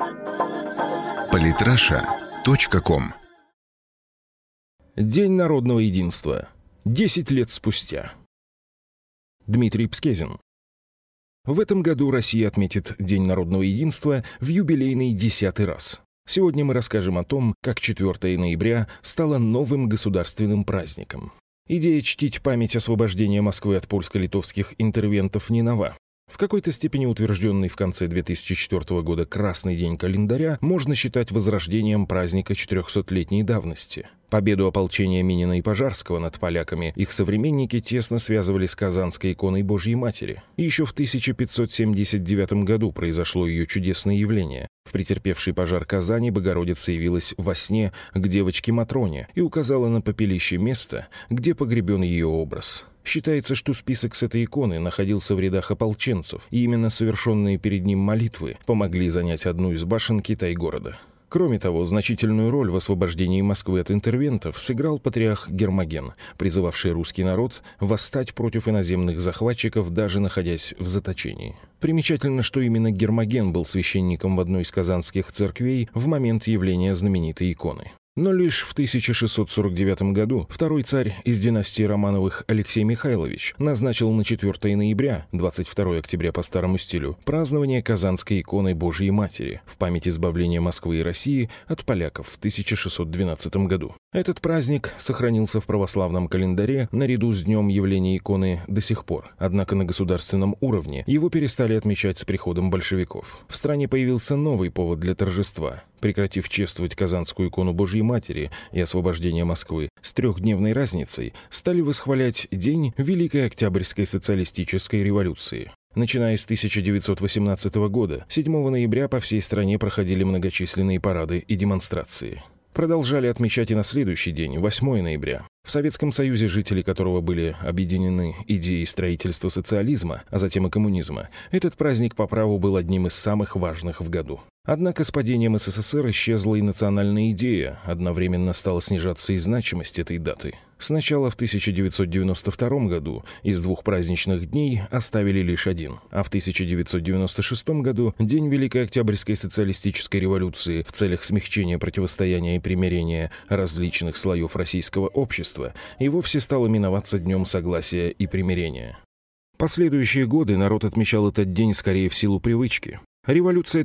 Политраша.ком. День народного единства. 10 лет спустя. Дмитрий Пскезин. В этом году Россия отметит День народного единства в юбилейный 10-й раз. Сегодня мы расскажем о том, как 4 ноября стало новым государственным праздником. Идея чтить память освобождения Москвы от польско-литовских интервентов не нова. В какой-то степени утвержденный в конце 2004 года Красный день календаря можно считать возрождением праздника 400-летней давности. Победу ополчения Минина и Пожарского над поляками их современники тесно связывали с Казанской иконой Божьей Матери. И еще в 1579 году произошло ее чудесное явление. В претерпевшей пожар Казани Богородица явилась во сне к девочке Матроне и указала на попелище место, где погребен ее образ. Считается, что список с этой иконы находился в рядах ополченцев, и именно совершенные перед ним молитвы помогли занять одну из башен Китай-города. Кроме того, значительную роль в освобождении Москвы от интервентов сыграл патриарх Гермоген, призывавший русский народ восстать против иноземных захватчиков, даже находясь в заточении. Примечательно, что именно Гермоген был священником в одной из казанских церквей в момент явления знаменитой иконы. Но лишь в 1649 году второй царь из династии Романовых Алексей Михайлович назначил на 4 ноября, 22 октября по старому стилю, празднование Казанской иконы Божьей Матери в память избавления Москвы и России от поляков в 1612 году. Этот праздник сохранился в православном календаре наряду с днем явления иконы до сих пор. Однако на государственном уровне его перестали отмечать с приходом большевиков. В стране появился новый повод для торжества. Прекратив чествовать Казанскую икону Божьей Матери и освобождение Москвы с трехдневной разницей, стали восхвалять День Великой Октябрьской социалистической революции. Начиная с 1918 года, 7 ноября по всей стране проходили многочисленные парады и демонстрации. Продолжали отмечать и на следующий день, 8 ноября. В Советском Союзе, жители которого были объединены идеей строительства социализма, а затем и коммунизма, этот праздник по праву был одним из самых важных в году. Однако с падением СССР исчезла и национальная идея, одновременно стала снижаться и значимость этой даты. Сначала в 1992 году из двух праздничных дней оставили лишь один, а в 1996 году День Великой Октябрьской социалистической революции в целях смягчения противостояния и примирения различных слоев российского общества и вовсе стал именоваться Днем Согласия и Примирения. Последующие годы народ отмечал этот день скорее в силу привычки. Революция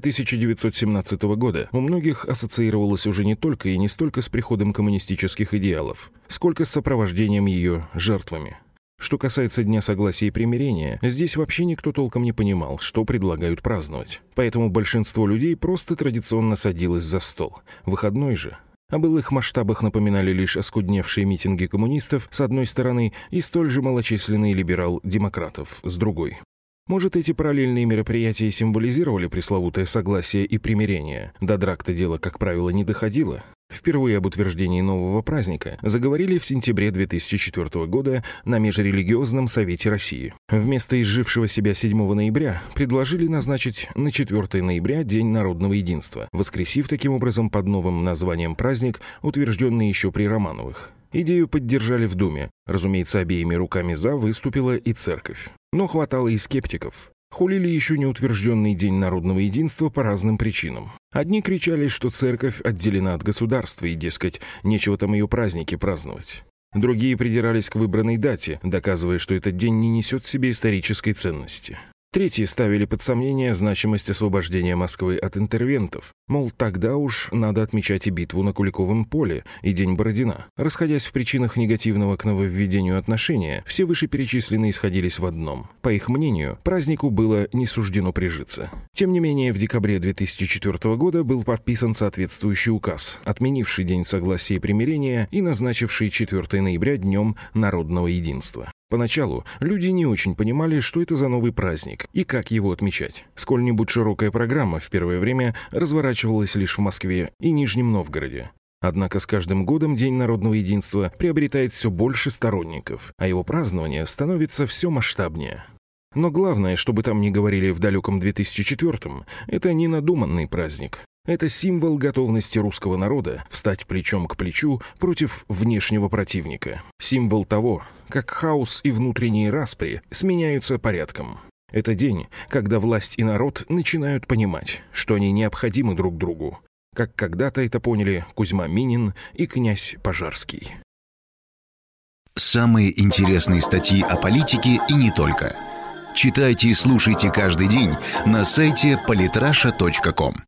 1917 года у многих ассоциировалась уже не только и не столько с приходом коммунистических идеалов, сколько с сопровождением ее жертвами. Что касается Дня Согласия и Примирения, здесь вообще никто толком не понимал, что предлагают праздновать. Поэтому большинство людей просто традиционно садилось за стол. Выходной же. О былых масштабах напоминали лишь оскудневшие митинги коммунистов с одной стороны и столь же малочисленные либерал-демократов с другой. Может, эти параллельные мероприятия символизировали пресловутое согласие и примирение? До драк-то дело, как правило, не доходило. Впервые об утверждении нового праздника заговорили в сентябре 2004 года на Межрелигиозном совете России. Вместо изжившего себя 7 ноября предложили назначить на 4 ноября День народного единства, воскресив таким образом под новым названием праздник, утвержденный еще при Романовых. Идею поддержали в Думе. Разумеется, обеими руками «за» выступила и церковь. Но хватало и скептиков. Хулили еще не утвержденный День народного единства по разным причинам. Одни кричали, что церковь отделена от государства и, дескать, нечего там ее праздники праздновать. Другие придирались к выбранной дате, доказывая, что этот день не несет в себе исторической ценности. Третьи ставили под сомнение значимость освобождения Москвы от интервентов. Мол, тогда уж надо отмечать и битву на Куликовом поле, и День Бородина. Расходясь в причинах негативного к нововведению отношения, все вышеперечисленные сходились в одном. По их мнению, празднику было не суждено прижиться. Тем не менее, в декабре 2004 года был подписан соответствующий указ, отменивший День Согласия и Примирения и назначивший 4 ноября Днем народного единства. Поначалу люди не очень понимали, что это за новый праздник и как его отмечать. Сколь-нибудь широкая программа в первое время разворачивалась лишь в Москве и Нижнем Новгороде. Однако с каждым годом День народного единства приобретает все больше сторонников, а его празднование становится все масштабнее. Но главное, чтобы там не говорили в далеком 2004-м, это не надуманный праздник. Это символ готовности русского народа встать плечом к плечу против внешнего противника. Символ того, как хаос и внутренние распри сменяются порядком. Это день, когда власть и народ начинают понимать, что они необходимы друг другу, как когда-то это поняли Кузьма Минин и князь Пожарский. Самые интересные статьи о политике и не только. Читайте и слушайте каждый день на сайте polytrasha.com.